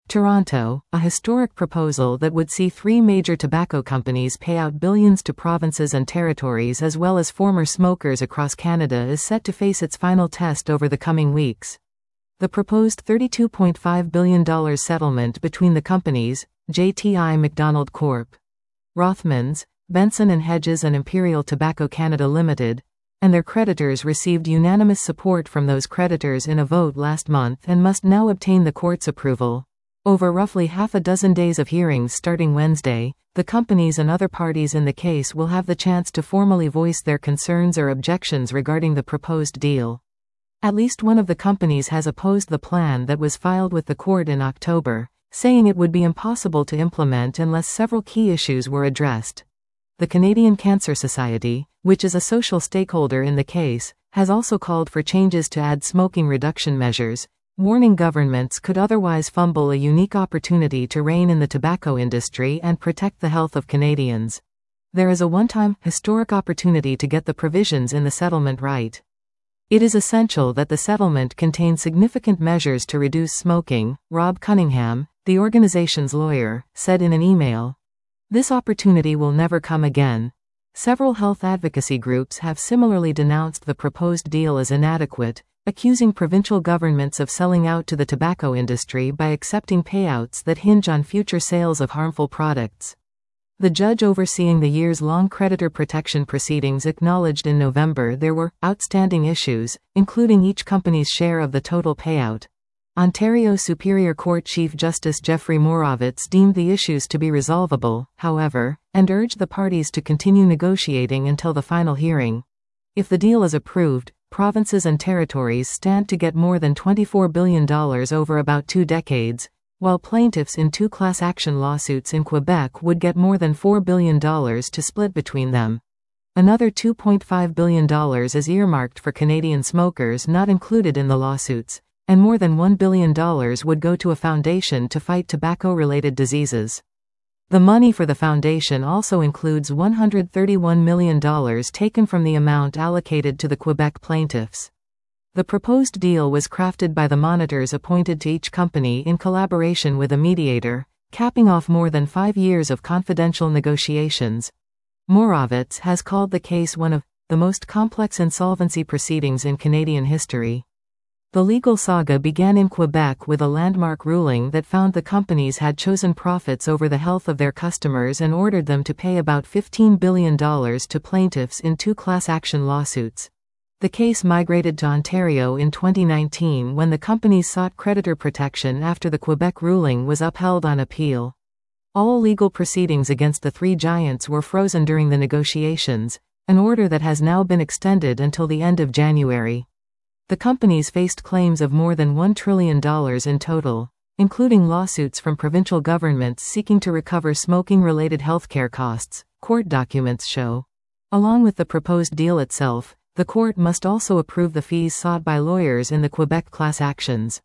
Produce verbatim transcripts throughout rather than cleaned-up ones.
Toronto, a historic proposal that would see three major tobacco companies pay out billions to provinces and territories as well as former smokers across Canada is set to face its final test over the coming weeks. The proposed thirty-two point five billion dollars settlement between the companies, J T I McDonald Corporation, Rothmans, Benson and Hedges and Imperial Tobacco Canada Limited, and their creditors received unanimous support from those creditors in a vote last month and must now obtain the court's approval. Over roughly half a dozen days of hearings starting Wednesday, the companies and other parties in the case will have the chance to formally voice their concerns or objections regarding the proposed deal. At least one of the companies has opposed the plan that was filed with the court in October, saying it would be impossible to implement unless several key issues were addressed. The Canadian Cancer Society, which is a social stakeholder in the case, has also called for changes to add smoking reduction measures, warning governments could otherwise fumble a unique opportunity to rein in the tobacco industry and protect the health of Canadians. There is a one-time, historic opportunity to get the provisions in the settlement right. It is essential that the settlement contain significant measures to reduce smoking, Rob Cunningham, the organization's lawyer, said in an email. This opportunity will never come again. Several health advocacy groups have similarly denounced the proposed deal as inadequate, accusing provincial governments of selling out to the tobacco industry by accepting payouts that hinge on future sales of harmful products. The judge overseeing the years-long creditor protection proceedings acknowledged in November there were outstanding issues, including each company's share of the total payout. Ontario Superior Court Chief Justice Jeffrey Moravec deemed the issues to be resolvable, however, and urged the parties to continue negotiating until the final hearing. If the deal is approved, provinces and territories stand to get more than twenty-four billion dollars over about two decades, while plaintiffs in two class action lawsuits in Quebec would get more than four billion dollars to split between them. Another two point five billion dollars is earmarked for Canadian smokers not included in the lawsuits, and more than one billion dollars would go to a foundation to fight tobacco-related diseases. The money for the foundation also includes one hundred thirty-one million dollars taken from the amount allocated to the Quebec plaintiffs. The proposed deal was crafted by the monitors appointed to each company in collaboration with a mediator, capping off more than five years of confidential negotiations. Moravec has called the case one of the most complex insolvency proceedings in Canadian history. The legal saga began in Quebec with a landmark ruling that found the companies had chosen profits over the health of their customers and ordered them to pay about fifteen billion dollars to plaintiffs in two class action lawsuits. The case migrated to Ontario in twenty nineteen when the companies sought creditor protection after the Quebec ruling was upheld on appeal. All legal proceedings against the three giants were frozen during the negotiations, an order that has now been extended until the end of January. The companies faced claims of more than one trillion dollars in total, including lawsuits from provincial governments seeking to recover smoking-related healthcare costs, court documents show. Along with the proposed deal itself, the court must also approve the fees sought by lawyers in the Quebec class actions.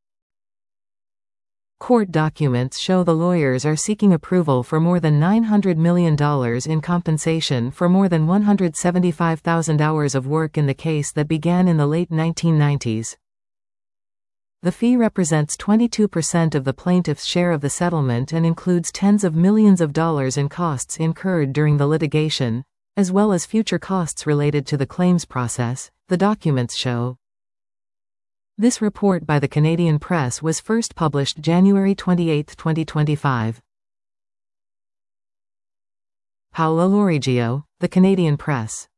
Court documents show the lawyers are seeking approval for more than nine hundred million dollars in compensation for more than one hundred seventy-five thousand hours of work in the case that began in the late nineteen nineties. The fee represents twenty-two percent of the plaintiff's share of the settlement and includes tens of millions of dollars in costs incurred during the litigation, as well as future costs related to the claims process, the documents show. This report by the Canadian Press was first published January twenty-eighth, twenty twenty-five. Paolo Lorigio, The Canadian Press.